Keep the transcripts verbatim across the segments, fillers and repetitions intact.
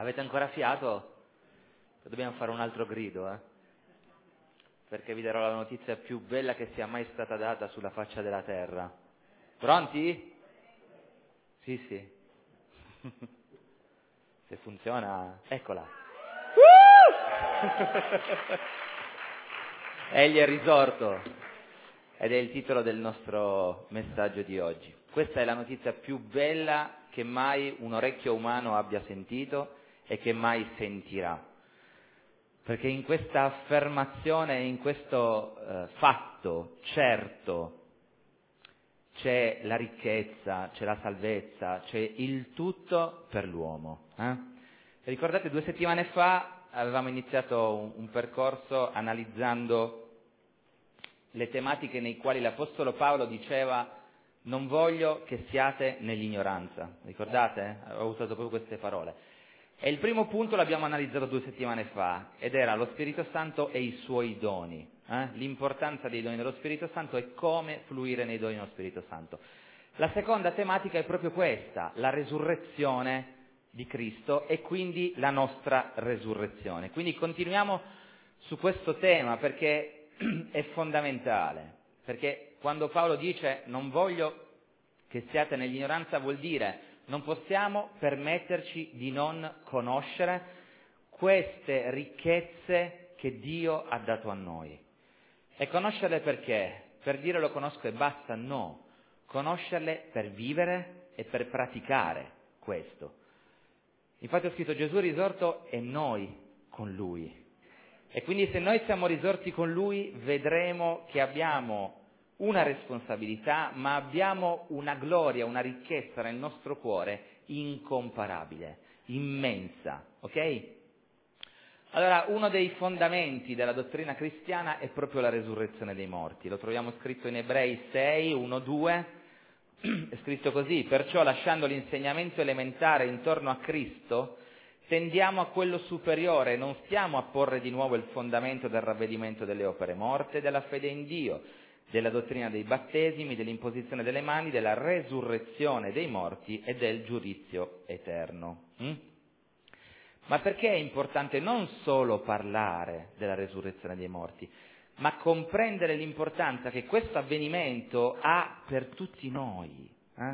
Avete ancora fiato? Dobbiamo fare un altro grido, eh? Perché vi darò la notizia più bella che sia mai stata data sulla faccia della terra. Pronti? Sì, sì. Se funziona, eccola. Egli è risorto. Ed è il titolo del nostro messaggio di oggi. Questa è la notizia più bella che mai un orecchio umano abbia sentito e che mai sentirà. Perché in questa affermazione, in questo eh, fatto certo, c'è la ricchezza, c'è la salvezza, c'è il tutto per l'uomo. Eh? Ricordate, due settimane fa avevamo iniziato un, un percorso analizzando le tematiche nei quali l'Apostolo Paolo diceva non voglio che siate nell'ignoranza. Ricordate? Avevo usato proprio queste parole. E il primo punto l'abbiamo analizzato due settimane fa, ed era lo Spirito Santo e i suoi doni. Eh? L'importanza dei doni dello Spirito Santo e come fluire nei doni dello Spirito Santo. La seconda tematica è proprio questa, la resurrezione di Cristo e quindi la nostra resurrezione. Quindi continuiamo su questo tema perché è fondamentale, perché quando Paolo dice non voglio che siate nell'ignoranza vuol dire non possiamo permetterci di non conoscere queste ricchezze che Dio ha dato a noi. E conoscerle perché? Per dire lo conosco e basta? No. Conoscerle per vivere e per praticare questo. Infatti ho scritto Gesù è risorto e noi con Lui. E quindi se noi siamo risorti con Lui vedremo che abbiamo una responsabilità, ma abbiamo una gloria, una ricchezza nel nostro cuore incomparabile, immensa, ok? Allora, uno dei fondamenti della dottrina cristiana è proprio la resurrezione dei morti. Lo troviamo scritto in Ebrei sei, uno, due, è scritto così: perciò lasciando l'insegnamento elementare intorno a Cristo, tendiamo a quello superiore, non stiamo a porre di nuovo il fondamento del ravvedimento delle opere morte, della fede in Dio, della dottrina dei battesimi, dell'imposizione delle mani, della resurrezione dei morti e del giudizio eterno. Mm? Ma perché è importante non solo parlare della resurrezione dei morti, ma comprendere l'importanza che questo avvenimento ha per tutti noi? Eh?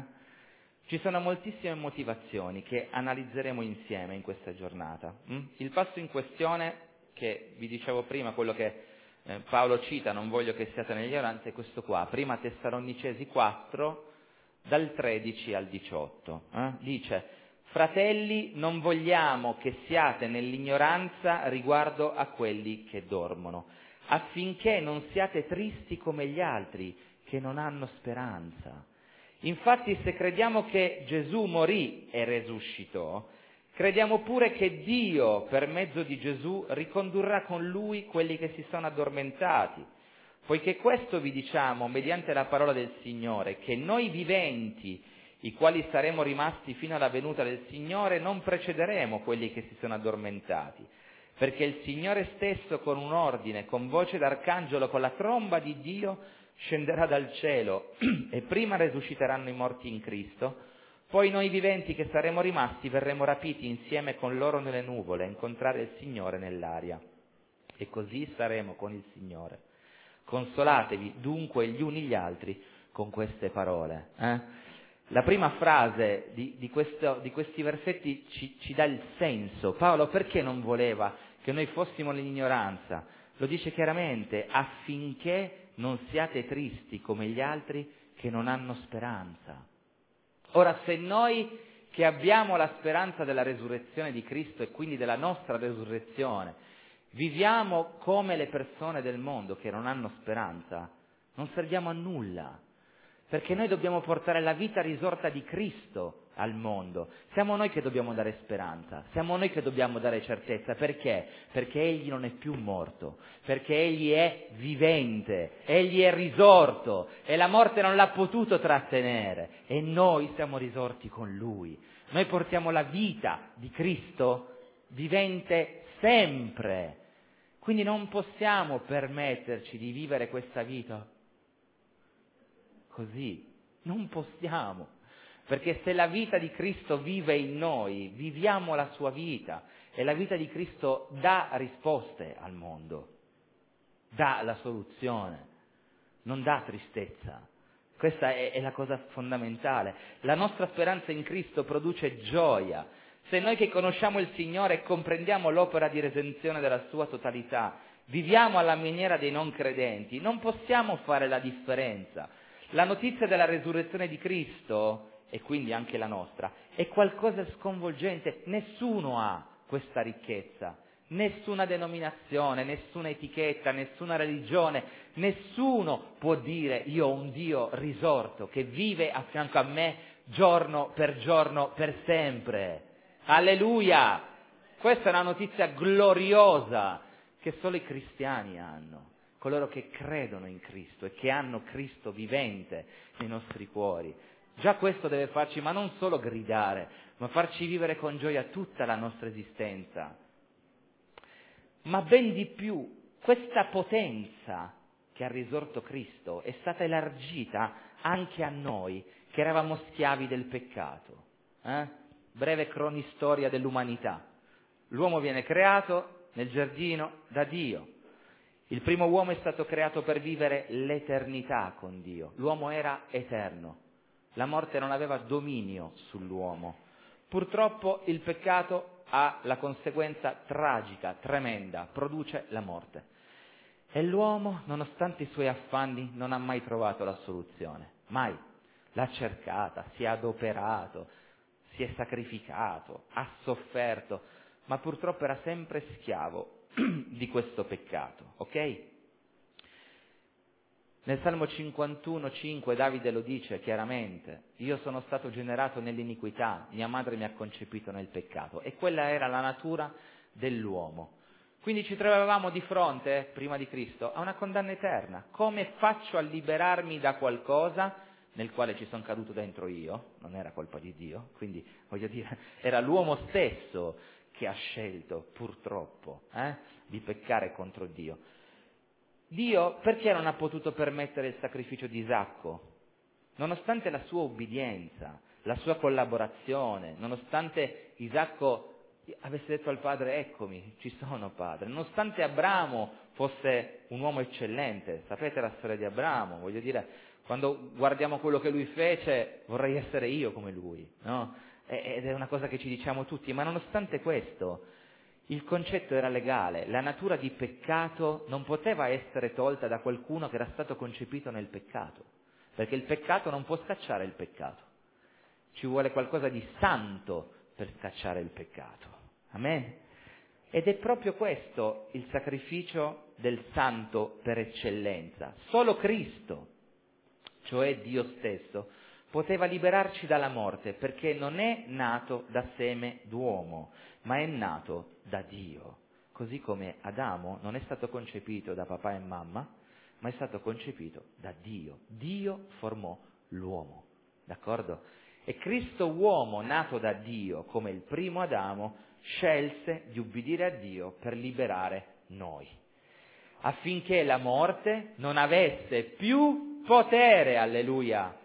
Ci sono moltissime motivazioni che analizzeremo insieme in questa giornata. Mm? Il passo in questione, che vi dicevo prima, quello che Eh, Paolo cita, non voglio che siate nell'ignoranza, è questo qua, prima Tessalonicesi quattro, dal tredici al diciotto. Eh? Dice, fratelli, non vogliamo che siate nell'ignoranza riguardo a quelli che dormono, affinché non siate tristi come gli altri, che non hanno speranza. Infatti, se crediamo che Gesù morì e resuscitò, crediamo pure che Dio, per mezzo di Gesù, ricondurrà con Lui quelli che si sono addormentati. Poiché questo vi diciamo, mediante la parola del Signore, che noi viventi, i quali saremo rimasti fino alla venuta del Signore, non precederemo quelli che si sono addormentati. Perché il Signore stesso, con un ordine, con voce d'arcangelo, con la tromba di Dio, scenderà dal cielo e prima resusciteranno i morti in Cristo. Poi noi viventi che saremo rimasti verremo rapiti insieme con loro nelle nuvole a incontrare il Signore nell'aria. E così saremo con il Signore. Consolatevi dunque gli uni gli altri con queste parole. Eh? La prima frase di, di, questo, di questi versetti ci, ci dà il senso. Paolo perché non voleva che noi fossimo nell'ignoranza? Lo dice chiaramente, affinché non siate tristi come gli altri che non hanno speranza. Ora, se noi che abbiamo la speranza della resurrezione di Cristo e quindi della nostra resurrezione, viviamo come le persone del mondo che non hanno speranza, non serviamo a nulla, perché noi dobbiamo portare la vita risorta di Cristo al mondo. Siamo noi che dobbiamo dare speranza, siamo noi che dobbiamo dare certezza. Perché? Perché Egli non è più morto, perché Egli è vivente, Egli è risorto e la morte non l'ha potuto trattenere e noi siamo risorti con Lui. Noi portiamo la vita di Cristo vivente sempre, quindi non possiamo permetterci di vivere questa vita così, non possiamo. perché se la vita di Cristo vive in noi, viviamo la sua vita, e la vita di Cristo dà risposte al mondo, dà la soluzione, non dà tristezza. Questa è, è la cosa fondamentale. La nostra speranza in Cristo produce gioia. Se noi che conosciamo il Signore e comprendiamo l'opera di redenzione della sua totalità, viviamo alla maniera dei non credenti, non possiamo fare la differenza. La notizia della resurrezione di Cristo, e quindi anche la nostra, è qualcosa di sconvolgente. Nessuno ha questa ricchezza, nessuna denominazione, nessuna etichetta, nessuna religione, nessuno può dire io ho un Dio risorto che vive a fianco a me giorno per giorno per sempre. Alleluia! Questa è una notizia gloriosa che solo i cristiani hanno, coloro che credono in Cristo e che hanno Cristo vivente nei nostri cuori. Già questo deve farci, ma non solo gridare, ma farci vivere con gioia tutta la nostra esistenza. Ma ben di più, questa potenza che ha risorto Cristo è stata elargita anche a noi che eravamo schiavi del peccato. Eh? Breve cronistoria dell'umanità. L'uomo viene creato nel giardino da Dio. Il primo uomo è stato creato per vivere l'eternità con Dio. L'uomo era eterno. La morte non aveva dominio sull'uomo. Purtroppo il peccato ha la conseguenza tragica, tremenda, produce la morte. E l'uomo, nonostante i suoi affanni, non ha mai trovato la soluzione. Mai. L'ha cercata, si è adoperato, si è sacrificato, ha sofferto, ma purtroppo era sempre schiavo di questo peccato, ok? Nel Salmo cinquantuno cinque Davide lo dice chiaramente: io sono stato generato nell'iniquità, mia madre mi ha concepito nel peccato. E quella era la natura dell'uomo. Quindi ci trovavamo di fronte, prima di Cristo, a una condanna eterna. Come faccio a liberarmi da qualcosa nel quale ci sono caduto dentro io? Non era colpa di Dio, quindi voglio dire, era l'uomo stesso che ha scelto, purtroppo, eh, di peccare contro Dio. Dio perché non ha potuto permettere il sacrificio di Isacco? Nonostante la sua ubbidienza, la sua collaborazione, nonostante Isacco avesse detto al padre eccomi, ci sono padre, nonostante Abramo fosse un uomo eccellente, sapete la storia di Abramo, voglio dire, quando guardiamo quello che lui fece vorrei essere io come lui, no? Ed è una cosa che ci diciamo tutti, ma nonostante questo il concetto era legale, la natura di peccato non poteva essere tolta da qualcuno che era stato concepito nel peccato, perché il peccato non può scacciare il peccato, ci vuole qualcosa di santo per scacciare il peccato, amen? Ed è proprio questo il sacrificio del santo per eccellenza. Solo Cristo, cioè Dio stesso, poteva liberarci dalla morte, perché non è nato da seme d'uomo, ma è nato da Dio. Così come Adamo non è stato concepito da papà e mamma, ma è stato concepito da Dio. Dio formò l'uomo, d'accordo? E Cristo uomo, nato da Dio come il primo Adamo, scelse di ubbidire a Dio per liberare noi, affinché la morte non avesse più potere, alleluia.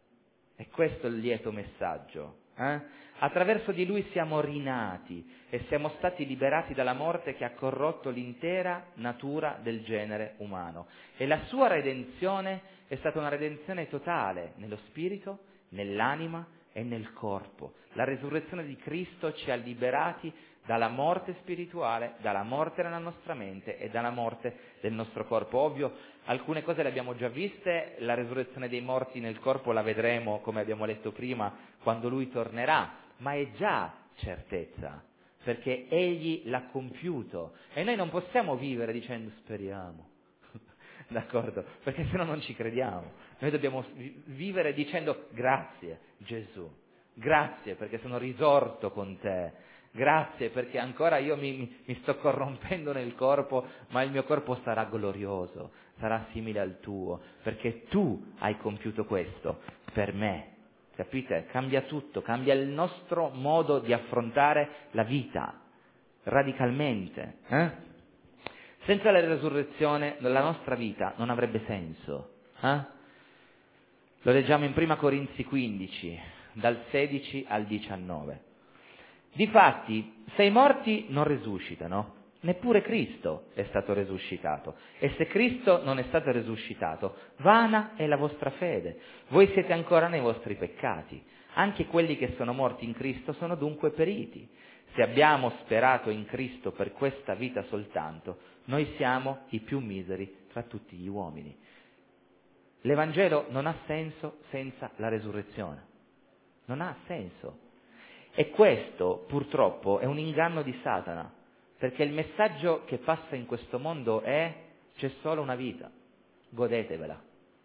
E questo è il lieto messaggio. Eh? Attraverso di lui siamo rinati e siamo stati liberati dalla morte che ha corrotto l'intera natura del genere umano. E la sua redenzione è stata una redenzione totale nello spirito, nell'anima e nel corpo. La resurrezione di Cristo ci ha liberati dalla morte spirituale, dalla morte nella nostra mente e dalla morte del nostro corpo. Ovvio, alcune cose le abbiamo già viste, la resurrezione dei morti nel corpo la vedremo, come abbiamo letto prima, quando Lui tornerà, ma è già certezza, perché Egli l'ha compiuto e noi non possiamo vivere dicendo speriamo, d'accordo? Perché se no non ci crediamo. Noi dobbiamo vivere dicendo grazie Gesù, grazie perché sono risorto con te, grazie perché ancora io mi, mi sto corrompendo nel corpo, ma il mio corpo sarà glorioso, sarà simile al tuo, perché tu hai compiuto questo per me. Capite? Cambia tutto, cambia il nostro modo di affrontare la vita, radicalmente. Eh? Senza la resurrezione la nostra vita non avrebbe senso. Eh? Lo leggiamo in prima Corinzi quindici, dal sedici al diciannove. Difatti, se i morti non risuscitano, neppure Cristo è stato risuscitato. E se Cristo non è stato risuscitato, vana è la vostra fede. Voi siete ancora nei vostri peccati. Anche quelli che sono morti in Cristo sono dunque periti. Se abbiamo sperato in Cristo per questa vita soltanto, noi siamo i più miseri tra tutti gli uomini. L'Evangelo non ha senso senza la resurrezione. Non ha senso. E questo, purtroppo, è un inganno di Satana, perché il messaggio che passa in questo mondo è: c'è solo una vita, godetevela.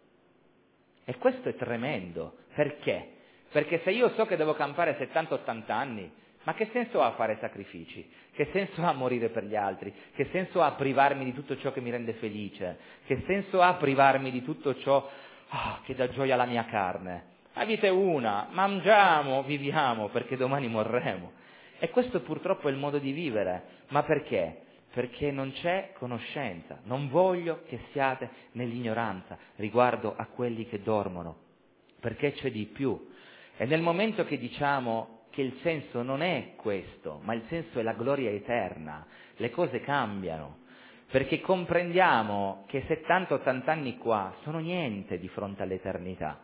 E questo è tremendo. Perché? Perché se io so che devo campare settanta ottanta anni, ma che senso ha fare sacrifici? Che senso ha morire per gli altri? Che senso ha privarmi di tutto ciò che mi rende felice? Che senso ha privarmi di tutto ciò oh, che dà gioia alla mia carne? La vita è una, mangiamo, viviamo, perché domani morremo. E questo purtroppo è il modo di vivere. Ma perché? Perché non c'è conoscenza. Non voglio che siate nell'ignoranza riguardo a quelli che dormono, perché c'è di più. E nel momento che diciamo che il senso non è questo, ma il senso è la gloria eterna, le cose cambiano, perché comprendiamo che settanta ottanta anni qua sono niente di fronte all'eternità.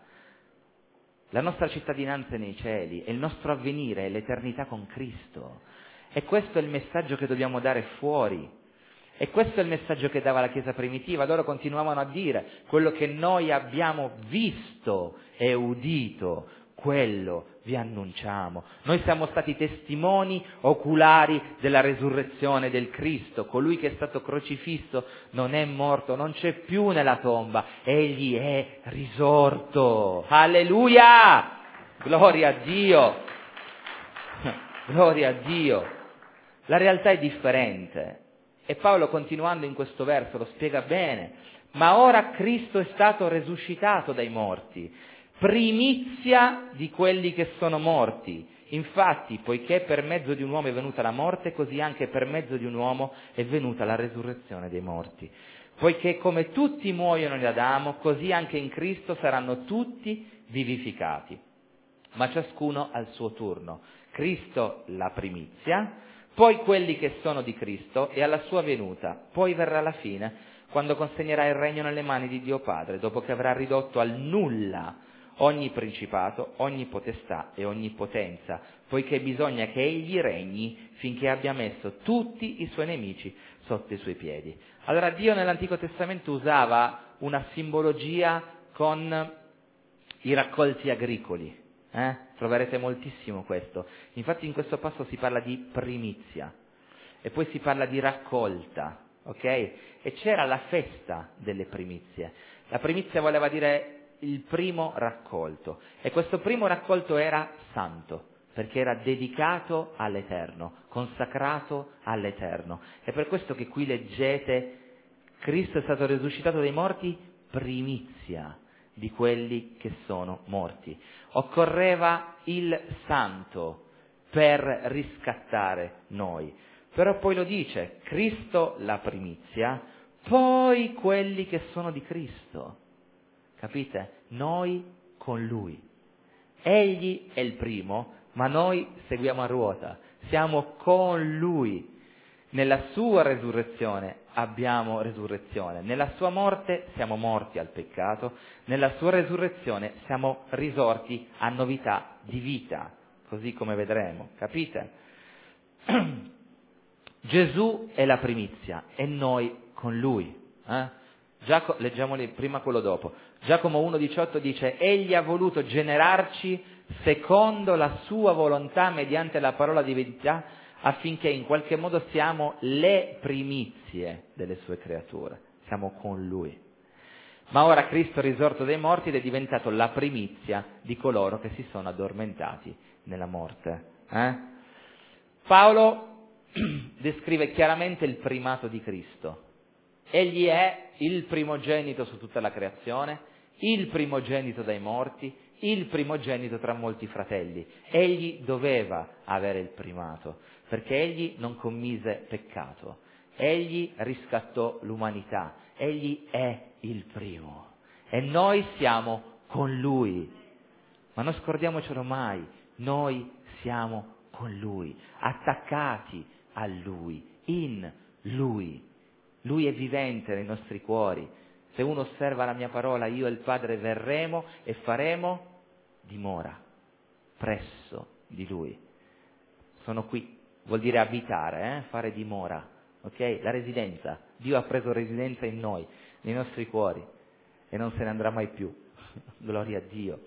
La nostra cittadinanza è nei cieli e il nostro avvenire è l'eternità con Cristo. E questo è il messaggio che dobbiamo dare fuori. E questo è il messaggio che dava la Chiesa primitiva. Loro continuavano a dire: quello che noi abbiamo visto e udito, quello vi annunciamo. Noi siamo stati testimoni oculari della resurrezione del Cristo. Colui che è stato crocifisso non è morto, non c'è più nella tomba, egli è risorto. Alleluia! Gloria a Dio! Gloria a Dio! La realtà è differente. E Paolo, continuando in questo verso, lo spiega bene. Ma ora Cristo è stato resuscitato dai morti, primizia di quelli che sono morti. Infatti, poiché per mezzo di un uomo è venuta la morte, così anche per mezzo di un uomo è venuta la resurrezione dei morti. Poiché come tutti muoiono in Adamo, così anche in Cristo saranno tutti vivificati. Ma ciascuno al suo turno. Cristo la primizia, poi quelli che sono di Cristo e alla sua venuta. Poi verrà la fine, quando consegnerà il regno nelle mani di Dio Padre, dopo che avrà ridotto al nulla ogni principato, ogni potestà e ogni potenza, poiché bisogna che egli regni finché abbia messo tutti i suoi nemici sotto i suoi piedi. Allora Dio nell'Antico Testamento usava una simbologia con i raccolti agricoli. Eh? Troverete moltissimo questo. Infatti in questo passo si parla di primizia e poi si parla di raccolta, ok? E c'era la festa delle primizie. La primizia voleva dire il primo raccolto, e questo primo raccolto era santo, perché era dedicato all'Eterno, consacrato all'Eterno. È per questo che qui leggete: Cristo è stato risuscitato dai morti, primizia di quelli che sono morti. Occorreva il santo per riscattare noi. Però poi lo dice: Cristo la primizia, poi quelli che sono di Cristo. Capite? Noi con Lui. Egli è il primo, ma noi seguiamo a ruota. Siamo con Lui. Nella sua resurrezione abbiamo resurrezione. Nella sua morte siamo morti al peccato. Nella sua resurrezione siamo risorti a novità di vita, così come vedremo. Capite? Gesù è la primizia e noi con Lui. Eh? Giacomo, leggiamoli prima quello dopo. Giacomo uno diciotto dice: egli ha voluto generarci secondo la sua volontà mediante la parola di verità, affinché in qualche modo siamo le primizie delle sue creature. Siamo con Lui. Ma ora Cristo è risorto dai morti ed è diventato la primizia di coloro che si sono addormentati nella morte. Eh? Paolo descrive chiaramente il primato di Cristo. Egli è il primogenito su tutta la creazione, il primogenito dai morti, il primogenito tra molti fratelli. Egli doveva avere il primato, perché egli non commise peccato, egli riscattò l'umanità, egli è il primo e noi siamo con lui. Ma non scordiamocelo mai, noi siamo con Lui, attaccati a Lui, in Lui. Lui è vivente nei nostri cuori. Se uno osserva la mia parola, io e il Padre verremo e faremo dimora presso di Lui. Sono qui, vuol dire abitare, eh? Fare dimora, ok? La residenza. Dio ha preso residenza in noi, nei nostri cuori, e non se ne andrà mai più. Gloria a Dio.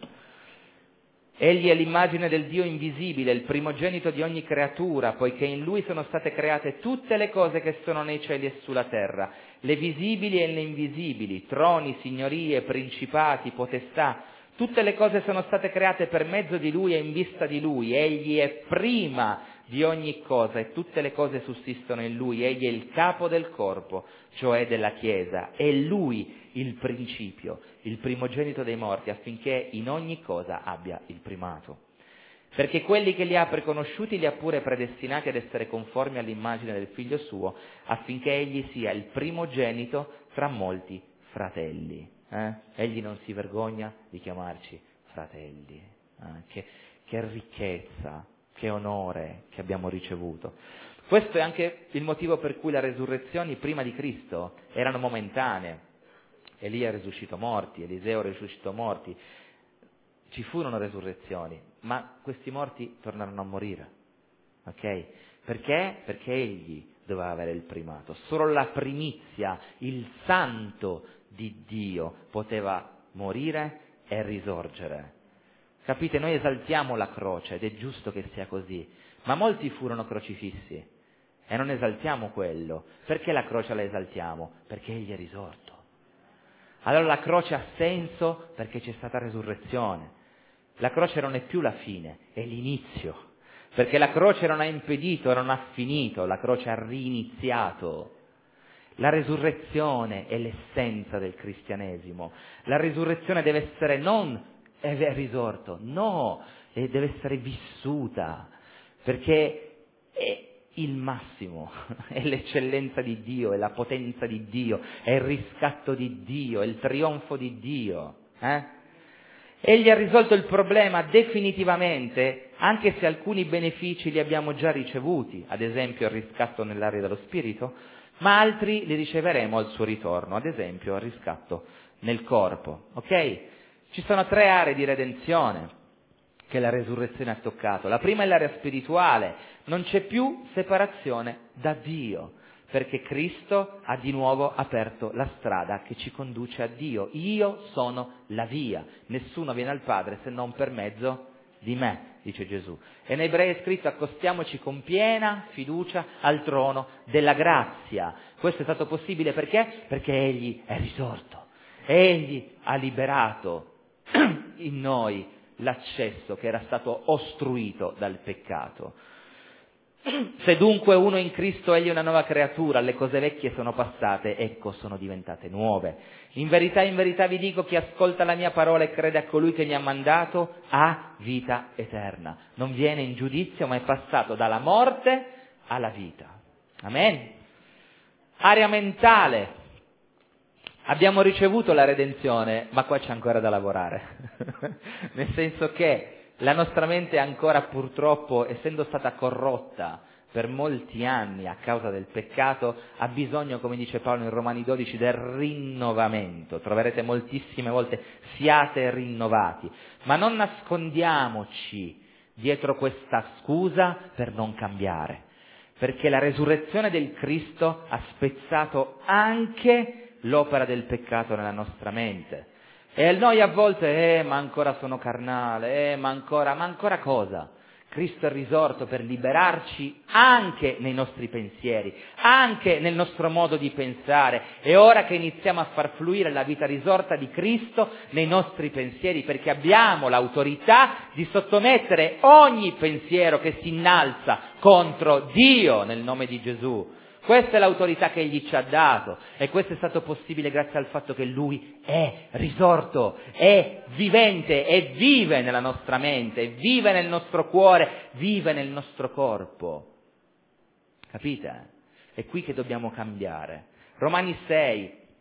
Egli è l'immagine del Dio invisibile, il primogenito di ogni creatura, poiché in Lui sono state create tutte le cose che sono nei cieli e sulla terra, le visibili e le invisibili, troni, signorie, principati, potestà. Tutte le cose sono state create per mezzo di Lui e in vista di Lui. Egli è prima di ogni cosa e tutte le cose sussistono in Lui. Egli è il capo del corpo, cioè della Chiesa. È Lui il principio, il primogenito dei morti, affinché in ogni cosa abbia il primato. Perché quelli che li ha preconosciuti li ha pure predestinati ad essere conformi all'immagine del Figlio suo, affinché egli sia il primogenito tra molti fratelli. Eh? Egli non si vergogna di chiamarci fratelli. Eh? Che, che ricchezza, che onore che abbiamo ricevuto. Questo è anche il motivo per cui le resurrezioni prima di Cristo erano momentanee. Elia risuscitò morti, Eliseo risuscitò morti, ci furono resurrezioni, ma questi morti tornarono a morire, ok? Perché? Perché egli doveva avere il primato, solo la primizia, il santo di Dio poteva morire e risorgere. Capite? Noi esaltiamo la croce ed è giusto che sia così, ma molti furono crocifissi e non esaltiamo quello. Perché la croce la esaltiamo? Perché egli è risorto. Allora la croce ha senso perché c'è stata resurrezione. La croce non è più la fine, è l'inizio. Perché la croce non ha impedito, non ha finito, la croce ha riniziato. La resurrezione è l'essenza del cristianesimo. La resurrezione deve essere non è risorto, no, deve essere vissuta. Perché è il massimo, è l'eccellenza di Dio, è la potenza di Dio, è il riscatto di Dio, è il trionfo di Dio. Eh? Egli ha risolto il problema definitivamente, anche se alcuni benefici li abbiamo già ricevuti, ad esempio il riscatto nell'area dello spirito, ma altri li riceveremo al suo ritorno, ad esempio il riscatto nel corpo. Ok? Ci sono tre aree di redenzione che la resurrezione ha toccato. La prima è l'area spirituale, non c'è più separazione da Dio, perché Cristo ha di nuovo aperto la strada che ci conduce a Dio. Io sono la via, nessuno viene al Padre se non per mezzo di me, dice Gesù. E nei Ebrei è scritto: accostiamoci con piena fiducia al trono della grazia. Questo è stato possibile perché? Perché Egli è risorto, Egli ha liberato in noi l'accesso che era stato ostruito dal peccato. Se dunque uno è in Cristo, egli è una nuova creatura, le cose vecchie sono passate, ecco sono diventate nuove. In verità, in verità vi dico, chi ascolta la mia parola e crede a colui che mi ha mandato ha vita eterna. Non viene in giudizio, ma è passato dalla morte alla vita. Amen. Area mentale. Abbiamo ricevuto la redenzione, ma qua c'è ancora da lavorare. Nel senso che la nostra mente ancora, purtroppo, essendo stata corrotta per molti anni a causa del peccato, ha bisogno, come dice Paolo in Romani dodici, del rinnovamento. Troverete moltissime volte siate rinnovati, ma non nascondiamoci dietro questa scusa per non cambiare, perché la resurrezione del Cristo ha spezzato anche l'opera del peccato nella nostra mente. E noi a volte, eh, ma ancora sono carnale, eh, ma ancora, ma ancora cosa? Cristo è risorto per liberarci anche nei nostri pensieri, anche nel nostro modo di pensare. È ora che iniziamo a far fluire la vita risorta di Cristo nei nostri pensieri, perché abbiamo l'autorità di sottomettere ogni pensiero che si innalza contro Dio nel nome di Gesù. Questa è l'autorità che Egli ci ha dato, e questo è stato possibile grazie al fatto che Lui è risorto, è vivente e vive nella nostra mente, vive nel nostro cuore, vive nel nostro corpo. Capite? È qui che dobbiamo cambiare. Romani sei,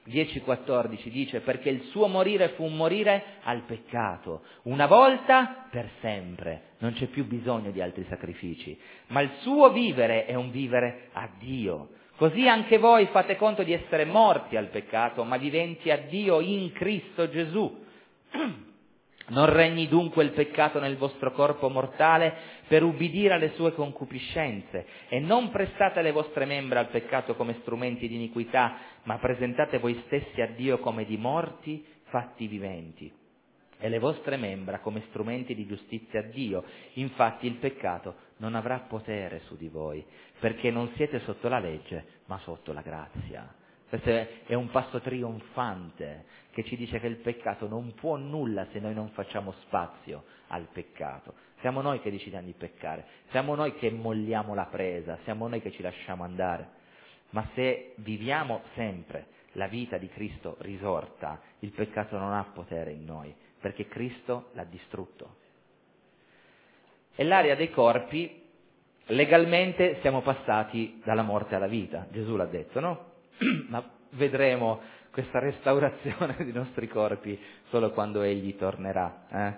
dieci quattordici dice: perché il suo morire fu un morire al peccato, una volta per sempre, non c'è più bisogno di altri sacrifici, ma il suo vivere è un vivere a Dio. Così anche voi fate conto di essere morti al peccato, ma viventi a Dio in Cristo Gesù. Non regni dunque il peccato nel vostro corpo mortale per ubbidire alle sue concupiscenze, e non prestate le vostre membra al peccato come strumenti di iniquità, ma presentate voi stessi a Dio come di morti fatti viventi, e le vostre membra come strumenti di giustizia a Dio. Infatti il peccato non avrà potere su di voi, perché non siete sotto la legge, ma sotto la grazia. Questo è un passo trionfante che ci dice che il peccato non può nulla se noi non facciamo spazio al peccato. Siamo noi che decidiamo di peccare, siamo noi che molliamo la presa, siamo noi che ci lasciamo andare. Ma se viviamo sempre la vita di Cristo risorta, il peccato non ha potere in noi, perché Cristo l'ha distrutto. E l'area dei corpi, legalmente siamo passati dalla morte alla vita, Gesù l'ha detto, no? Ma vedremo questa restaurazione dei nostri corpi solo quando Egli tornerà. Eh?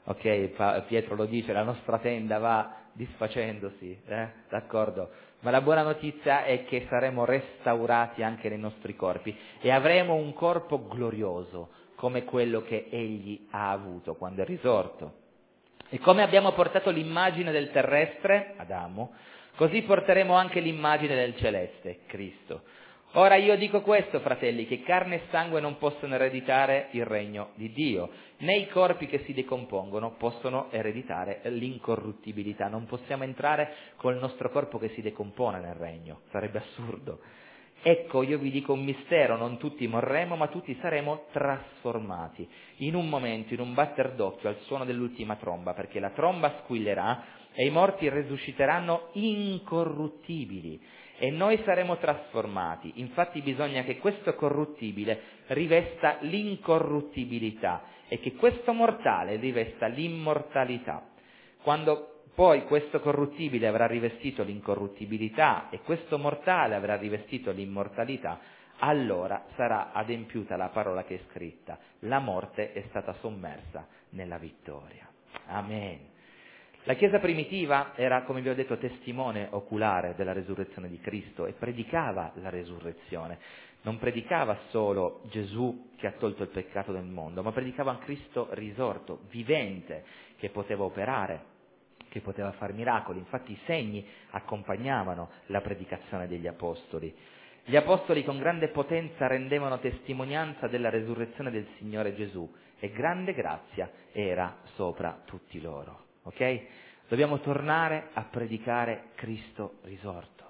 Ok, Pietro lo dice, la nostra tenda va disfacendosi, eh? D'accordo? Ma la buona notizia è che saremo restaurati anche nei nostri corpi e avremo un corpo glorioso come quello che Egli ha avuto quando è risorto. E come abbiamo portato l'immagine del terrestre, Adamo, così porteremo anche l'immagine del celeste, Cristo. Ora io dico questo, fratelli, che carne e sangue non possono ereditare il regno di Dio, né i corpi che si decompongono possono ereditare l'incorruttibilità. Non possiamo entrare col nostro corpo che si decompone nel regno, sarebbe assurdo. Ecco, io vi dico un mistero, non tutti morremo, ma tutti saremo trasformati, in un momento, in un batter d'occhio, al suono dell'ultima tromba, perché la tromba squillerà e i morti risusciteranno incorruttibili. E noi saremo trasformati. Infatti bisogna che questo corruttibile rivesta l'incorruttibilità e che questo mortale rivesta l'immortalità. Quando poi questo corruttibile avrà rivestito l'incorruttibilità e questo mortale avrà rivestito l'immortalità, allora sarà adempiuta la parola che è scritta: la morte è stata sommersa nella vittoria. Amen. La Chiesa primitiva era, come vi ho detto, testimone oculare della resurrezione di Cristo e predicava la resurrezione. Non predicava solo Gesù che ha tolto il peccato del mondo, ma predicava un Cristo risorto, vivente, che poteva operare, che poteva fare miracoli. Infatti i segni accompagnavano la predicazione degli apostoli. Gli apostoli con grande potenza rendevano testimonianza della resurrezione del Signore Gesù e grande grazia era sopra tutti loro. Ok? Dobbiamo tornare a predicare Cristo risorto.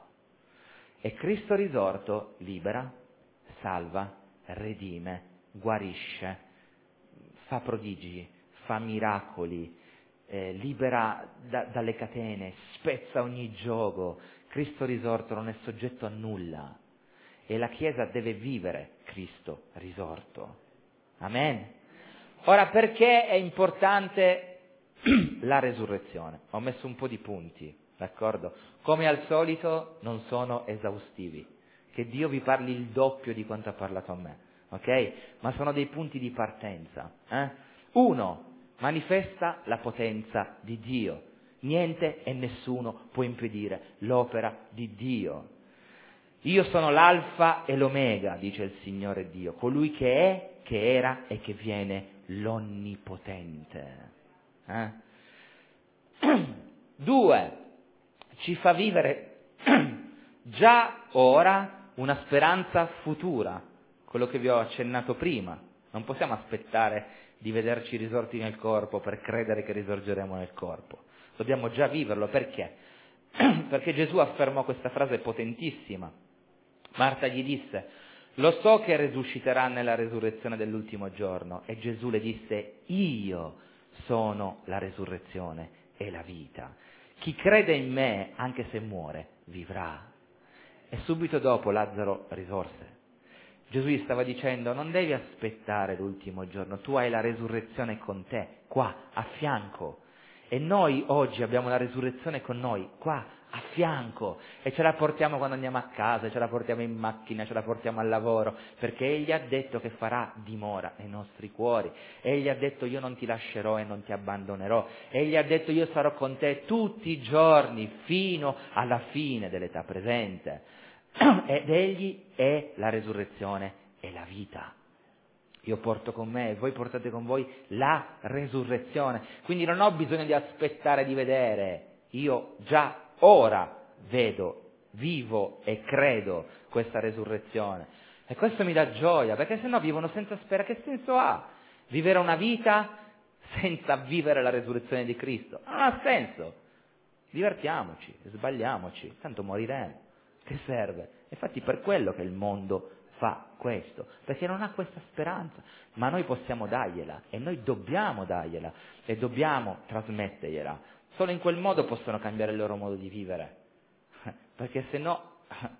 E Cristo risorto libera, salva, redime, guarisce, fa prodigi, fa miracoli, eh, libera da, dalle catene, spezza ogni giogo. Cristo risorto non è soggetto a nulla e la Chiesa deve vivere Cristo risorto. Amen. Ora, perché è importante la resurrezione? Ho messo un po' di punti, d'accordo? Come al solito non sono esaustivi, che Dio vi parli il doppio di quanto ha parlato a me, ok? Ma sono dei punti di partenza. Eh? Uno, manifesta la potenza di Dio. Niente e nessuno può impedire l'opera di Dio. Io sono l'alfa e l'omega, dice il Signore Dio, colui che è, che era e che viene, l'Onnipotente. Eh? Due, ci fa vivere già ora una speranza futura, quello che vi ho accennato prima. Non possiamo aspettare di vederci risorti nel corpo per credere che risorgeremo nel corpo. Dobbiamo già viverlo. Perché? Perché Gesù affermò questa frase potentissima. Marta gli disse: lo so che risusciterà nella resurrezione dell'ultimo giorno. E Gesù le disse: io sono la resurrezione e la vita. Chi crede in me, anche se muore, vivrà. E subito dopo Lazzaro risorse. Gesù gli stava dicendo: non devi aspettare l'ultimo giorno, tu hai la resurrezione con te, qua, a fianco. E noi oggi abbiamo la resurrezione con noi, qua, a fianco, e ce la portiamo quando andiamo a casa, ce la portiamo in macchina, ce la portiamo al lavoro, perché Egli ha detto che farà dimora nei nostri cuori. Egli ha detto io non ti lascerò e non ti abbandonerò. Egli ha detto io sarò con te tutti i giorni fino alla fine dell'età presente. Ed Egli è la resurrezione e la vita. Io porto con me e voi portate con voi la resurrezione. Quindi non ho bisogno di aspettare di vedere. Io già ora vedo, vivo e credo questa resurrezione. E questo mi dà gioia, perché se no vivono senza speranza. Che senso ha vivere una vita senza vivere la resurrezione di Cristo? Non ha senso. Divertiamoci, sbagliamoci, tanto moriremo. Che serve? Infatti per quello che il mondo fa questo, perché non ha questa speranza, ma noi possiamo dargliela e noi dobbiamo dargliela e dobbiamo trasmettergliela. Solo in quel modo possono cambiare il loro modo di vivere, perché se no,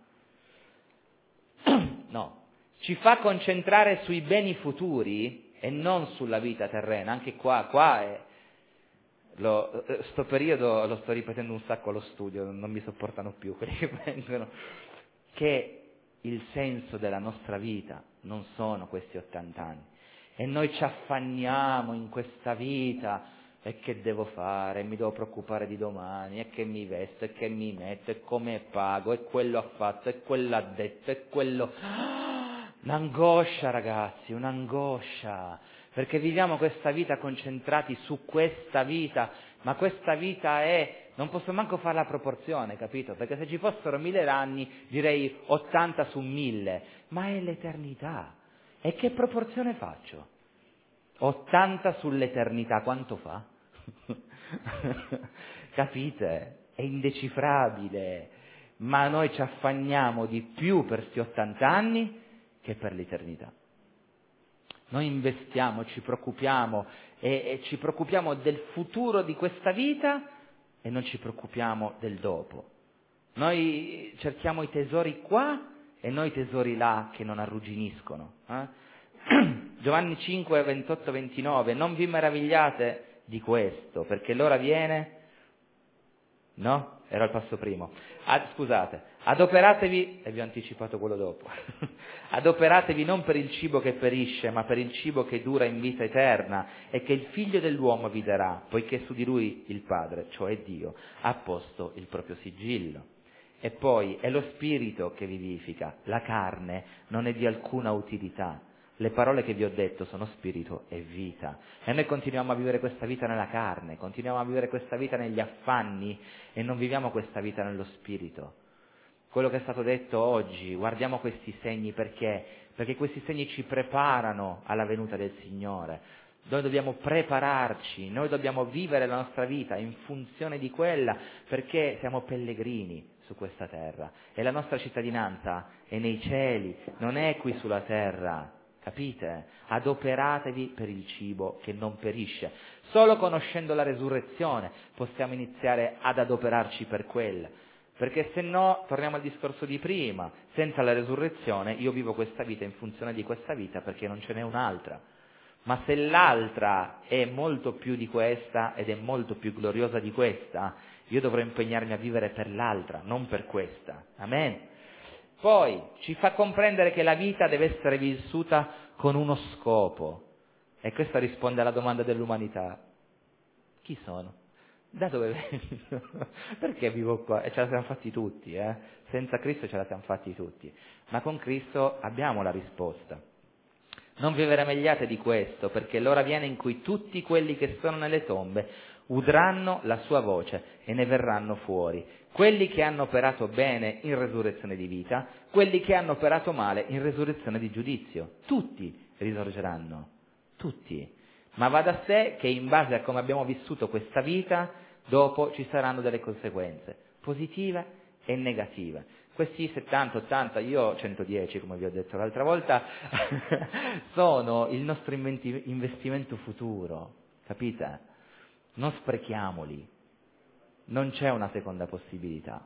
no, ci fa concentrare sui beni futuri e non sulla vita terrena. Anche qua, qua è, lo, sto periodo lo sto ripetendo un sacco allo studio, non mi sopportano più quelli che vengono, che il senso della nostra vita non sono questi ottanta anni e noi ci affanniamo in questa vita e che devo fare, e mi devo preoccupare di domani, e che mi vesto, e che mi metto, e come pago, e quello ha fatto, e quello ha detto, e quello... Un'angoscia, ragazzi, un'angoscia, perché viviamo questa vita concentrati su questa vita, ma questa vita è... non posso manco fare la proporzione, capito? Perché se ci fossero mille anni direi ottanta su mille, ma è l'eternità. E che proporzione faccio? ottanta sull'eternità, quanto fa? Capite? È indecifrabile, ma noi ci affanniamo di più per questi ottanta anni che per l'eternità. Noi investiamo, ci preoccupiamo e, e ci preoccupiamo del futuro di questa vita e non ci preoccupiamo del dopo. Noi cerchiamo i tesori qua e noi i tesori là che non arrugginiscono. Eh? Giovanni cinque, ventotto ventinove, non vi meravigliate di questo, perché l'ora viene... No? Era il passo primo. Ad, scusate, adoperatevi, e vi ho anticipato quello dopo, adoperatevi non per il cibo che perisce, ma per il cibo che dura in vita eterna e che il Figlio dell'uomo vi darà, poiché su di lui il Padre, cioè Dio, ha posto il proprio sigillo. E poi è lo Spirito che vivifica, la carne non è di alcuna utilità. Le parole che vi ho detto sono spirito e vita. E noi continuiamo a vivere questa vita nella carne, continuiamo a vivere questa vita negli affanni e non viviamo questa vita nello spirito. Quello che è stato detto oggi, guardiamo questi segni perché? Perché questi segni ci preparano alla venuta del Signore. Noi dobbiamo prepararci, noi dobbiamo vivere la nostra vita in funzione di quella, perché siamo pellegrini su questa terra e la nostra cittadinanza è nei cieli, non è qui sulla terra. Capite? Adoperatevi per il cibo che non perisce. Solo conoscendo la resurrezione possiamo iniziare ad adoperarci per quella. Perché se no, torniamo al discorso di prima, senza la resurrezione io vivo questa vita in funzione di questa vita perché non ce n'è un'altra. Ma se l'altra è molto più di questa ed è molto più gloriosa di questa, io dovrò impegnarmi a vivere per l'altra, non per questa. Amen? Poi ci fa comprendere che la vita deve essere vissuta con uno scopo. E questa risponde alla domanda dell'umanità. Chi sono? Da dove vengo? Perché vivo qua? E ce la siamo fatti tutti, eh? Senza Cristo ce la siamo fatti tutti. Ma con Cristo abbiamo la risposta. Non vi meravigliate di questo, perché l'ora viene in cui tutti quelli che sono nelle tombe udranno la sua voce e ne verranno fuori. Quelli che hanno operato bene in resurrezione di vita, quelli che hanno operato male in resurrezione di giudizio. Tutti risorgeranno, tutti. Ma va da sé che in base a come abbiamo vissuto questa vita, dopo ci saranno delle conseguenze, positive e negative. Questi settanta, ottanta, io ho centodieci, come vi ho detto l'altra volta, sono il nostro investimento futuro, capite? Non sprechiamoli, non c'è una seconda possibilità.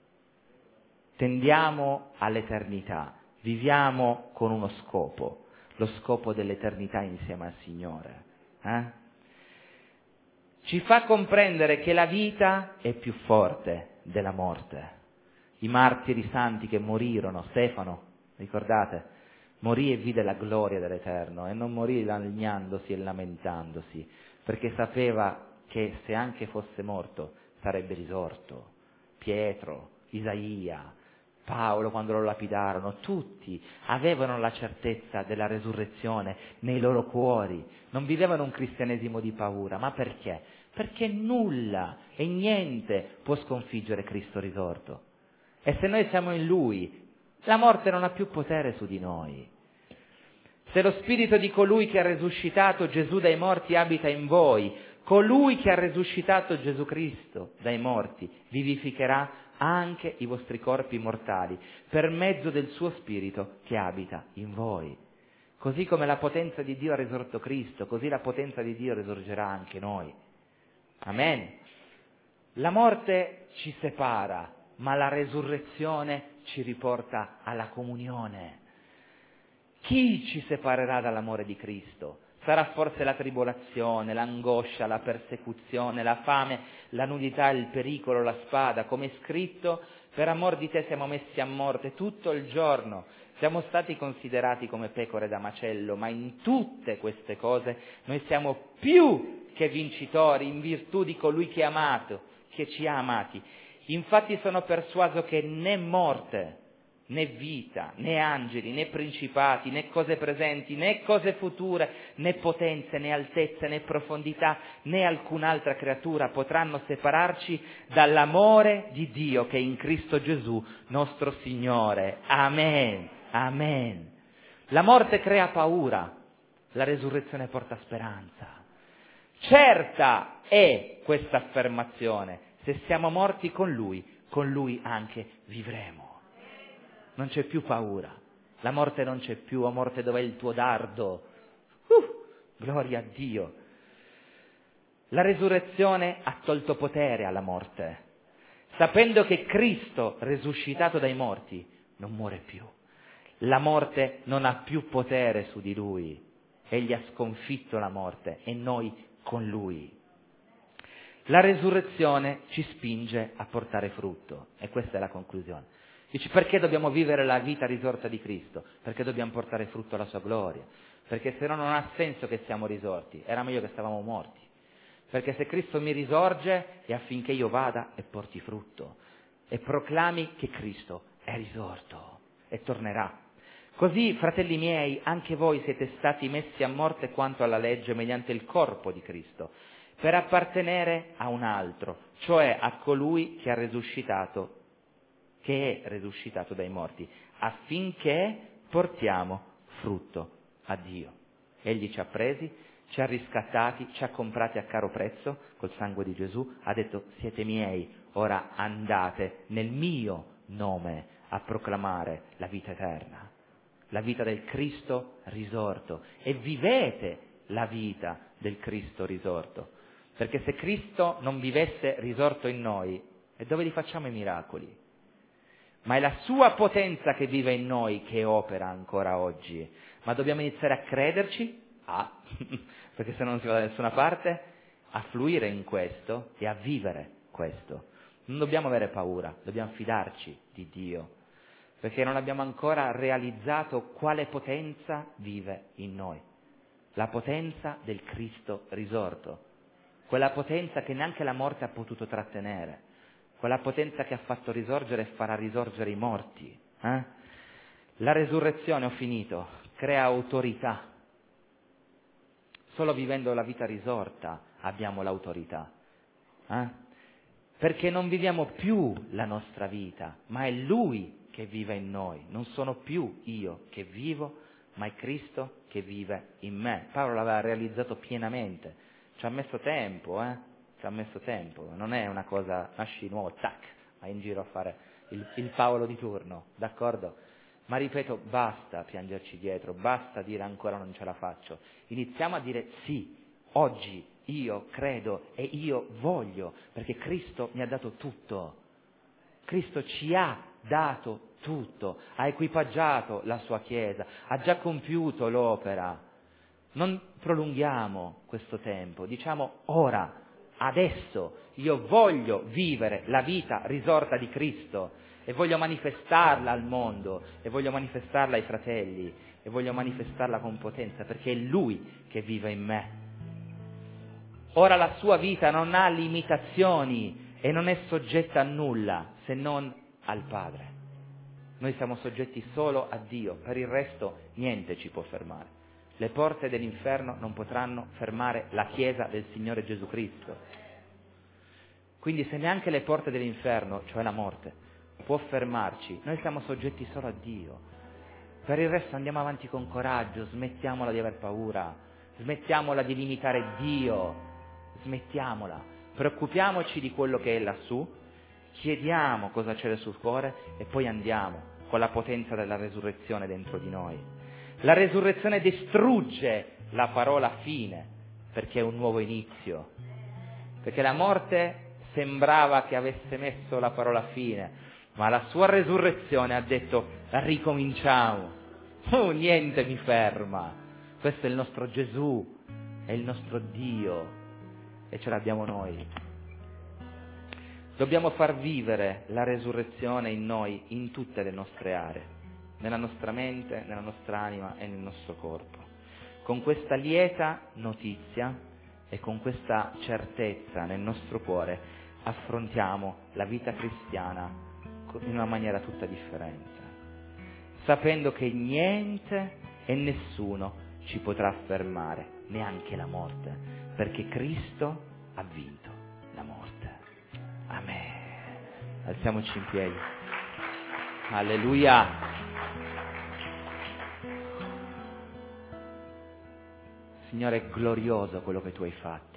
Tendiamo all'eternità, viviamo con uno scopo, lo scopo dell'eternità insieme al Signore. Eh? Ci fa comprendere che la vita è più forte della morte. I martiri santi che morirono, Stefano, ricordate? Morì e vide la gloria dell'Eterno e non morì lagnandosi e lamentandosi, perché sapeva che se anche fosse morto sarebbe risorto. Pietro, Isaia, Paolo quando lo lapidarono, tutti avevano la certezza della resurrezione nei loro cuori, non vivevano un cristianesimo di paura. Ma perché? Perché nulla e niente può sconfiggere Cristo risorto. E se noi siamo in Lui, la morte non ha più potere su di noi. Se lo spirito di colui che ha resuscitato Gesù dai morti abita in voi, colui che ha resuscitato Gesù Cristo dai morti vivificherà anche i vostri corpi mortali per mezzo del suo spirito che abita in voi. Così come la potenza di Dio ha risorto Cristo, così la potenza di Dio risorgerà anche noi. Amen. La morte ci separa, ma la resurrezione ci riporta alla comunione. Chi ci separerà dall'amore di Cristo? Sarà forse la tribolazione, l'angoscia, la persecuzione, la fame, la nudità, il pericolo, la spada? Come è scritto, per amor di te siamo messi a morte tutto il giorno, siamo stati considerati come pecore da macello, ma in tutte queste cose noi siamo più che vincitori in virtù di colui che ha amato, che ci ha amati. Infatti sono persuaso che né morte, né vita, né angeli, né principati, né cose presenti, né cose future, né potenze, né altezze, né profondità, né alcun'altra creatura potranno separarci dall'amore di Dio che è in Cristo Gesù, nostro Signore. Amen, amen. La morte crea paura, la resurrezione porta speranza. Certa è questa affermazione: se siamo morti con Lui, con Lui anche vivremo. Non c'è più paura, la morte non c'è più. O morte, dov'è il tuo dardo? Uh, gloria a Dio. La resurrezione ha tolto potere alla morte, sapendo che Cristo, risuscitato dai morti, non muore più. La morte non ha più potere su di Lui, Egli ha sconfitto la morte e noi con Lui. La resurrezione ci spinge a portare frutto, e questa è la conclusione. Dici, perché dobbiamo vivere la vita risorta di Cristo? Perché dobbiamo portare frutto alla sua gloria. Perché se no non ha senso che siamo risorti, era meglio che stavamo morti. Perché se Cristo mi risorge è affinché io vada e porti frutto e proclami che Cristo è risorto e tornerà. Così, fratelli miei, anche voi siete stati messi a morte quanto alla legge mediante il corpo di Cristo, per appartenere a un altro, cioè a colui che ha resuscitato che è risuscitato dai morti, affinché portiamo frutto a Dio. Egli ci ha presi, ci ha riscattati, ci ha comprati a caro prezzo col sangue di Gesù, ha detto: siete miei, ora andate nel mio nome a proclamare la vita eterna, la vita del Cristo risorto, e vivete la vita del Cristo risorto, perché se Cristo non vivesse risorto in noi, e dove li facciamo i miracoli? Ma è la sua potenza che vive in noi che opera ancora oggi. Ma dobbiamo iniziare a crederci, ah, perché se no non si va da nessuna parte, a fluire in questo e a vivere questo. Non dobbiamo avere paura, dobbiamo fidarci di Dio, perché non abbiamo ancora realizzato quale potenza vive in noi. La potenza del Cristo risorto, quella potenza che neanche la morte ha potuto trattenere, quella potenza che ha fatto risorgere e farà risorgere i morti. Eh? La resurrezione, ho finito, crea autorità. Solo vivendo la vita risorta abbiamo l'autorità. Eh? Perché non viviamo più la nostra vita, ma è Lui che vive in noi. Non sono più io che vivo, ma è Cristo che vive in me. Paolo l'aveva realizzato pienamente. Ci ha messo tempo, eh? Ci ha messo tempo, non è una cosa, nasci nuovo, tac, vai in giro a fare il, il Paolo di turno, d'accordo? Ma ripeto, basta piangerci dietro, basta dire ancora non ce la faccio. Iniziamo a dire sì, oggi io credo e io voglio, perché Cristo mi ha dato tutto. Cristo ci ha dato tutto, ha equipaggiato la sua Chiesa, ha già compiuto l'opera. Non prolunghiamo questo tempo, diciamo ora, adesso io voglio vivere la vita risorta di Cristo e voglio manifestarla al mondo e voglio manifestarla ai fratelli e voglio manifestarla con potenza, perché è Lui che vive in me. Ora la sua vita non ha limitazioni e non è soggetta a nulla se non al Padre. Noi siamo soggetti solo a Dio, per il resto niente ci può fermare. Le porte dell'inferno non potranno fermare la Chiesa del Signore Gesù Cristo. Quindi se neanche le porte dell'inferno, cioè la morte, può fermarci, noi siamo soggetti solo a Dio. Per il resto andiamo avanti con coraggio, smettiamola di aver paura, smettiamola di limitare Dio, smettiamola, preoccupiamoci di quello che è lassù, chiediamo cosa c'è sul cuore e poi andiamo con la potenza della resurrezione dentro di noi. La resurrezione distrugge la parola fine, perché è un nuovo inizio, perché la morte sembrava che avesse messo la parola fine, ma la sua resurrezione ha detto ricominciamo, oh, niente mi ferma. Questo è il nostro Gesù, è il nostro Dio e ce l'abbiamo noi. Dobbiamo far vivere la resurrezione in noi, in tutte le nostre aree, nella nostra mente, nella nostra anima e nel nostro corpo. Con questa lieta notizia e con questa certezza nel nostro cuore affrontiamo la vita cristiana in una maniera tutta differente, sapendo che niente e nessuno ci potrà fermare, neanche la morte, perché Cristo ha vinto la morte. Amen. Alziamoci in piedi. Alleluia. Signore, è glorioso quello che tu hai fatto.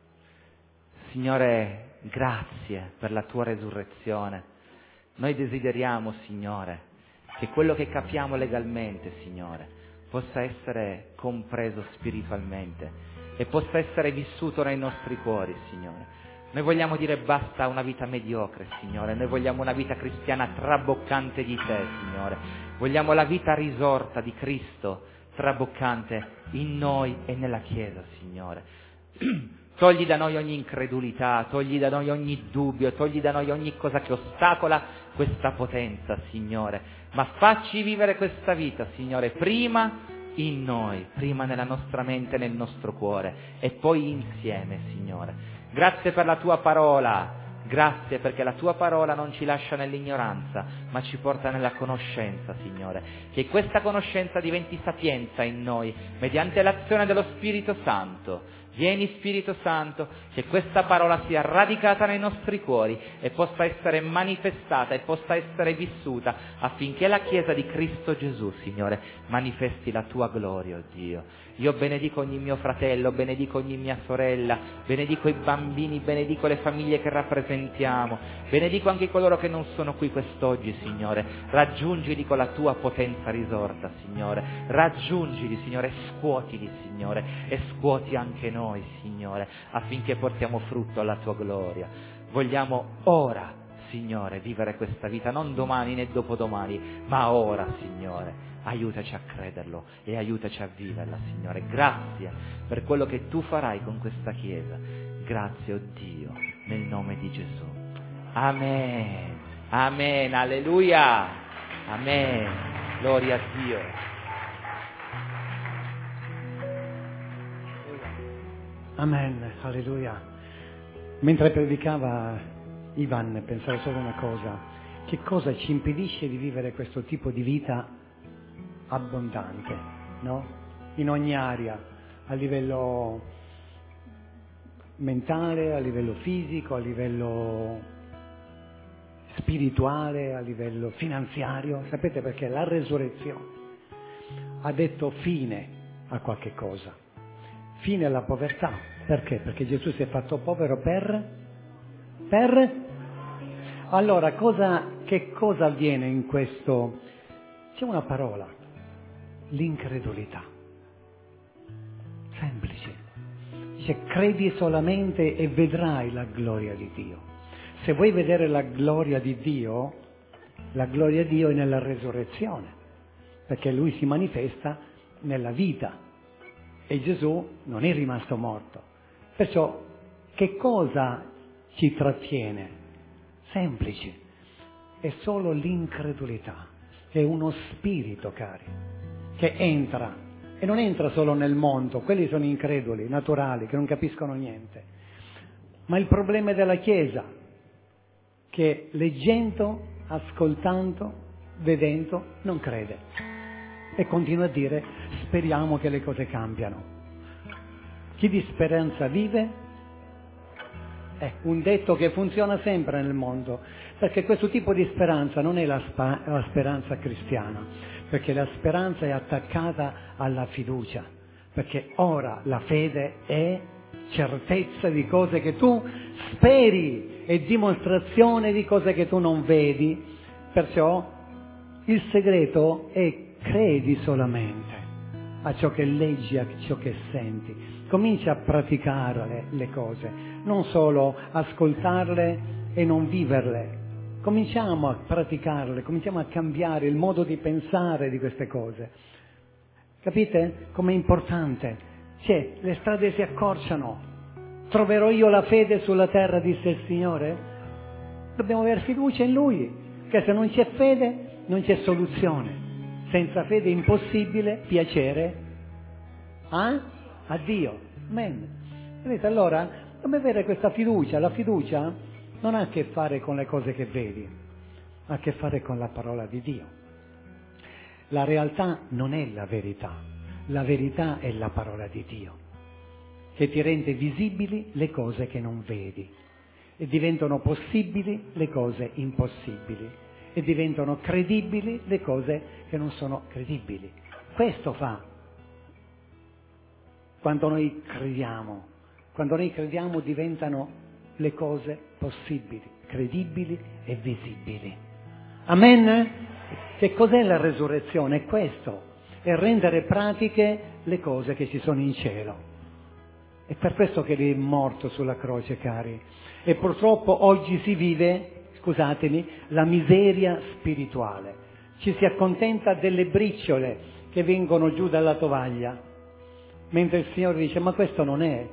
Signore, grazie per la tua resurrezione. Noi desideriamo, Signore, che quello che capiamo legalmente, Signore, possa essere compreso spiritualmente e possa essere vissuto nei nostri cuori, Signore. Noi vogliamo dire basta a una vita mediocre, Signore. Noi vogliamo una vita cristiana traboccante di Te, Signore. Vogliamo la vita risorta di Cristo, traboccante in noi e nella Chiesa, Signore. Togli da noi ogni incredulità, togli da noi ogni dubbio, togli da noi ogni cosa che ostacola questa potenza, Signore. Ma facci vivere questa vita, Signore, prima in noi, prima nella nostra mente, nel nostro cuore e poi insieme, Signore. Grazie per la Tua parola. Grazie perché la Tua parola non ci lascia nell'ignoranza, ma ci porta nella conoscenza, Signore. Che questa conoscenza diventi sapienza in noi, mediante l'azione dello Spirito Santo. Vieni Spirito Santo, che questa parola sia radicata nei nostri cuori e possa essere manifestata e possa essere vissuta affinché la Chiesa di Cristo Gesù, Signore, manifesti la Tua gloria, oh Dio. Io benedico ogni mio fratello, benedico ogni mia sorella, benedico i bambini, benedico le famiglie che rappresentiamo, benedico anche coloro che non sono qui quest'oggi, Signore. Raggiungili con la Tua potenza risorta, Signore. Raggiungili, Signore, scuotili, Signore, e scuoti anche noi, Signore, affinché portiamo frutto alla Tua gloria. Vogliamo ora, Signore, vivere questa vita, non domani né dopodomani, ma ora, Signore. Aiutaci a crederlo e aiutaci a viverla, Signore. Grazie per quello che Tu farai con questa Chiesa. Grazie, oh Dio, nel nome di Gesù. Amen. Amen. Alleluia. Amen. Gloria a Dio. Amen. Alleluia. Mentre predicava Ivan, pensavo solo una cosa. Che cosa ci impedisce di vivere questo tipo di vita abbondante, no? In ogni area, a livello mentale, a livello fisico, a livello spirituale, a livello finanziario. Sapete perché? La resurrezione ha detto fine a qualche cosa, fine alla povertà. Perché? Perché Gesù si è fatto povero per? Per? Allora, cosa, che cosa avviene in questo? C'è una parola. L'incredulità. Semplice. Dice, credi solamente e vedrai la gloria di Dio. Se vuoi vedere la gloria di Dio, la gloria di Dio è nella resurrezione, perché Lui si manifesta nella vita e Gesù non è rimasto morto. Perciò Che cosa ci trattiene? Semplice, è solo l'incredulità, è uno spirito, cari, che entra, e non entra solo nel mondo, quelli sono increduli, naturali, che non capiscono niente, ma il problema è della Chiesa, che leggendo, ascoltando, vedendo, non crede, e continua a dire, speriamo che le cose cambiano. Chi di speranza vive? È un detto che funziona sempre nel mondo, perché questo tipo di speranza non è la, spa- la speranza cristiana, perché la speranza è attaccata alla fiducia, perché ora la fede è certezza di cose che tu speri, è dimostrazione di cose che tu non vedi, perciò il segreto è credi solamente a ciò che leggi, a ciò che senti. Comincia a praticare le cose, non solo ascoltarle e non viverle. Cominciamo a praticarle, cominciamo a cambiare il modo di pensare di queste cose. Capite com'è importante? Cioè, le strade si accorciano. Troverò io la fede sulla terra, disse il Signore? Dobbiamo avere fiducia in Lui, che se non c'è fede non c'è soluzione. Senza fede è impossibile piacere a a Dio. Amen. Vedete, allora dobbiamo avere questa fiducia. La fiducia non ha a che fare con le cose che vedi, ha a che fare con la parola di Dio. La realtà non è la verità, la verità è la parola di Dio, che ti rende visibili le cose che non vedi e diventano possibili le cose impossibili e diventano credibili le cose che non sono credibili. Questo fa quando noi crediamo. Quando noi crediamo diventano le cose possibili, credibili e visibili. Amen? Che cos'è la resurrezione? È questo, è rendere pratiche le cose che ci sono in cielo. È per questo che Lui è morto sulla croce, cari. E purtroppo oggi si vive, scusatemi, la miseria spirituale. Ci si accontenta delle briciole che vengono giù dalla tovaglia, mentre il Signore dice, ma questo non è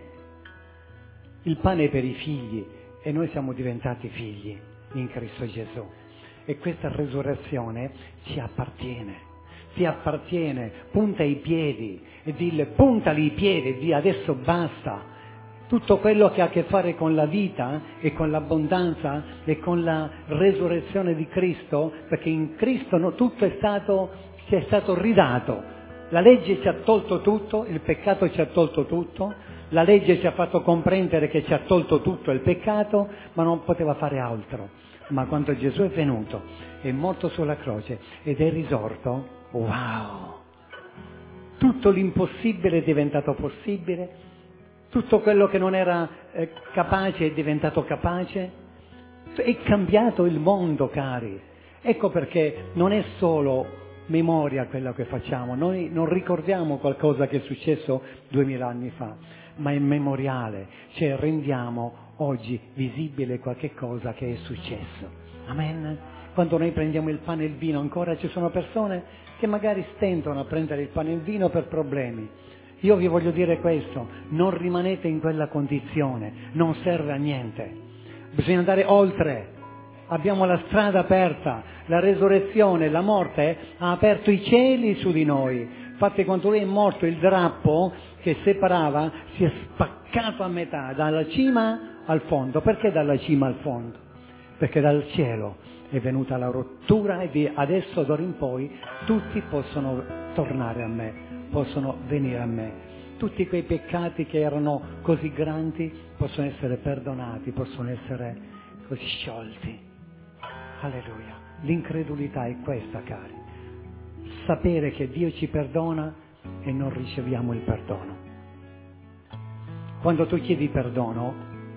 il pane per i figli, e noi siamo diventati figli in Cristo Gesù. E questa resurrezione ci appartiene, ti appartiene, punta i piedi e dille, puntali i piedi e di adesso basta. Tutto quello che ha a che fare con la vita e con l'abbondanza e con la resurrezione di Cristo, perché in Cristo no, tutto è stato, ci è stato ridato. La legge ci ha tolto tutto, il peccato ci ha tolto tutto, la legge ci ha fatto comprendere che ci ha tolto tutto il peccato, ma non poteva fare altro. Ma quando Gesù è venuto, è morto sulla croce ed è risorto, wow! Tutto l'impossibile è diventato possibile, tutto quello che non era eh, capace è diventato capace, è cambiato il mondo, cari. Ecco perché non è solo memoria quello che facciamo, noi non ricordiamo qualcosa che è successo duemila anni fa, ma è memoriale, cioè rendiamo oggi visibile qualche cosa che è successo. Amen? Quando noi prendiamo il pane e il vino, ancora ci sono persone che magari stentano a prendere il pane e il vino per problemi. Io vi voglio dire questo, non rimanete in quella condizione, non serve a niente, bisogna andare oltre. Abbiamo la strada aperta, la resurrezione, la morte ha aperto i cieli su di noi. Infatti quando Lui è morto il drappo che separava si è spaccato a metà, dalla cima al fondo. Perché dalla cima al fondo? Perché dal cielo è venuta la rottura e adesso d'ora in poi tutti possono tornare a me, possono venire a me. Tutti quei peccati che erano così grandi possono essere perdonati, possono essere così sciolti. Alleluia. L'incredulità è questa, cari. Sapere che Dio ci perdona e non riceviamo il perdono. Quando tu chiedi perdono,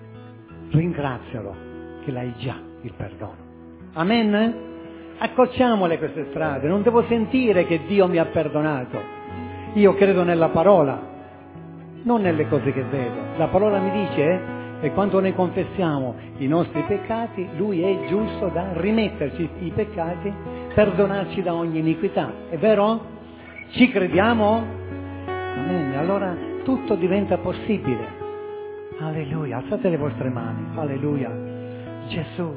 ringrazialo che l'hai già il perdono. Amen? Accorciamole queste strade. Non devo sentire che Dio mi ha perdonato. Io credo nella parola, non nelle cose che vedo. La parola mi dice che quando noi confessiamo i nostri peccati, Lui è giusto da rimetterci i peccati, perdonarci da ogni iniquità. È vero? Ci crediamo? Amen. Allora tutto diventa possibile. Alleluia, alzate le vostre mani, alleluia. Gesù.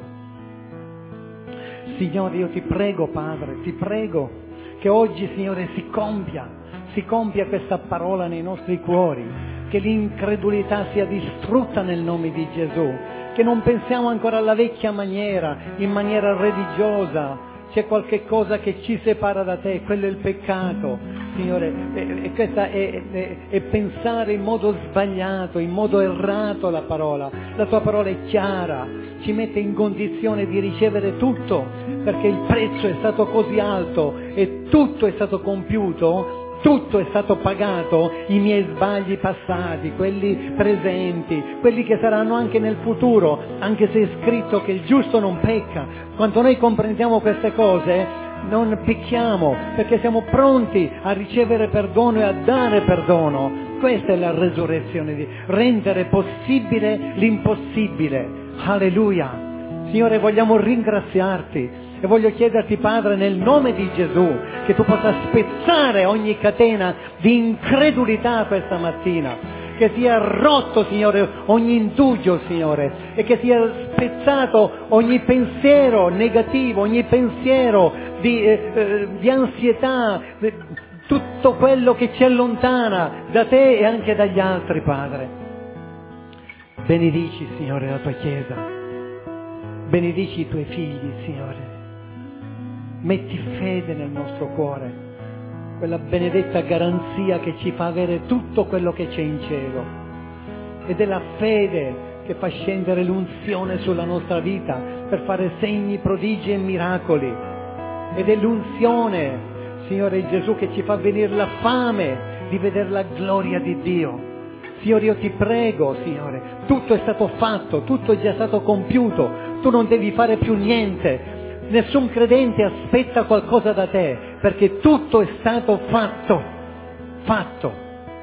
Signore, io ti prego, Padre, ti prego che oggi, Signore, si compia, si compia questa parola nei nostri cuori, che l'incredulità sia distrutta nel nome di Gesù, che non pensiamo ancora alla vecchia maniera, in maniera religiosa. C'è qualche cosa che ci separa da te, quello è il peccato, Signore, e, e questa è, è, è pensare in modo sbagliato, in modo errato la parola. La tua parola è chiara, ci mette in condizione di ricevere tutto, perché il prezzo è stato così alto e tutto è stato compiuto. Tutto è stato pagato, i miei sbagli passati, quelli presenti, quelli che saranno anche nel futuro, anche se è scritto che il giusto non pecca. Quando noi comprendiamo queste cose, non pecchiamo, perché siamo pronti a ricevere perdono e a dare perdono. Questa è la resurrezione, di rendere possibile l'impossibile. Alleluia. Signore, vogliamo ringraziarti. E voglio chiederti, Padre, nel nome di Gesù, che tu possa spezzare ogni catena di incredulità questa mattina, che sia rotto, Signore, ogni indugio, Signore, e che sia spezzato ogni pensiero negativo, ogni pensiero di, eh, eh, di ansietà, eh, tutto quello che ci allontana da te e anche dagli altri, Padre. Benedici, Signore, la tua Chiesa, benedici i tuoi figli, Signore. Metti fede nel nostro cuore, quella benedetta garanzia che ci fa avere tutto quello che c'è in cielo. Ed è la fede che fa scendere l'unzione sulla nostra vita per fare segni, prodigi e miracoli. Ed è l'unzione, Signore Gesù, che ci fa venire la fame di vedere la gloria di Dio. Signore, io ti prego, Signore, tutto è stato fatto, tutto è già stato compiuto, tu non devi fare più niente. Nessun credente aspetta qualcosa da te, perché tutto è stato fatto, fatto.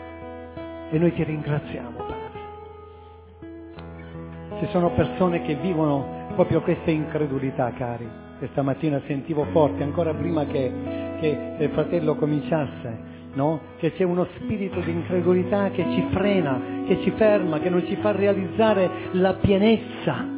E noi ti ringraziamo, Padre. Ci sono persone che vivono proprio questa incredulità, cari. Questa mattina sentivo forte, ancora prima che, che il fratello cominciasse, no? Che c'è uno spirito di incredulità che ci frena, che ci ferma, che non ci fa realizzare la pienezza.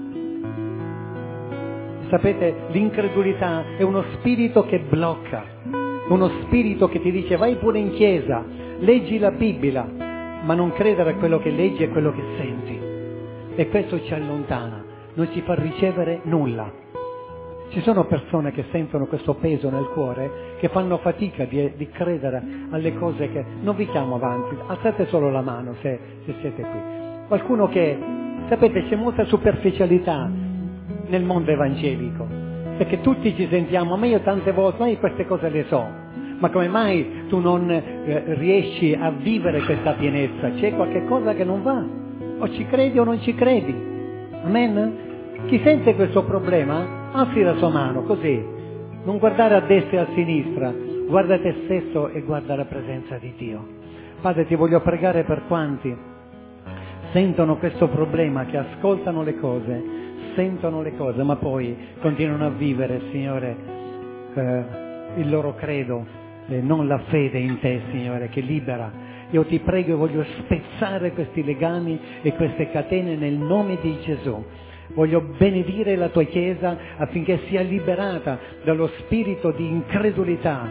Sapete, l'incredulità è uno spirito che blocca, uno spirito che ti dice vai pure in chiesa, leggi la Bibbia, ma non credere a quello che leggi e quello che senti. E questo ci allontana, non ci fa ricevere nulla. Ci sono persone che sentono questo peso nel cuore, che fanno fatica di, di credere alle cose che... Non vi chiamo avanti, alzate solo la mano se, se siete qui. Qualcuno che, sapete, c'è molta superficialità nel mondo evangelico, perché tutti ci sentiamo, ma io tante volte, ma io queste cose le so, ma come mai tu non eh, riesci a vivere questa pienezza? C'è qualche cosa che non va, o ci credi o non ci credi, amen? Chi sente questo problema, alzi la sua mano, così, non guardare a destra e a sinistra, guarda te stesso e guarda la presenza di Dio. Padre, ti voglio pregare per quanti sentono questo problema, che ascoltano le cose, sentono le cose, ma poi continuano a vivere, Signore, eh, il loro credo, eh, non la fede in te, Signore, che libera. Io ti prego e voglio spezzare questi legami e queste catene nel nome di Gesù. Voglio benedire la tua Chiesa affinché sia liberata dallo spirito di incredulità,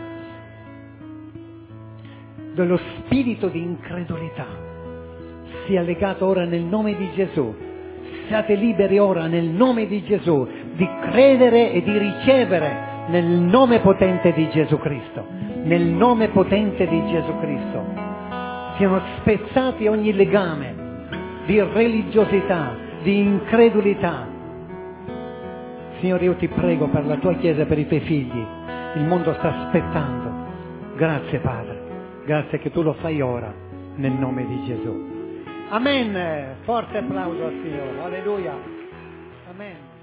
dallo spirito di incredulità. Sia legato ora nel nome di Gesù. Siate liberi ora nel nome di Gesù di credere e di ricevere nel nome potente di Gesù Cristo. Nel nome potente di Gesù Cristo. Siano spezzati ogni legame di religiosità, di incredulità. Signore, io ti prego per la tua Chiesa e per i tuoi figli. Il mondo sta aspettando. Grazie, Padre. Grazie che tu lo fai ora nel nome di Gesù. Amen. Forte applauso al Signore. Alleluia. Amen.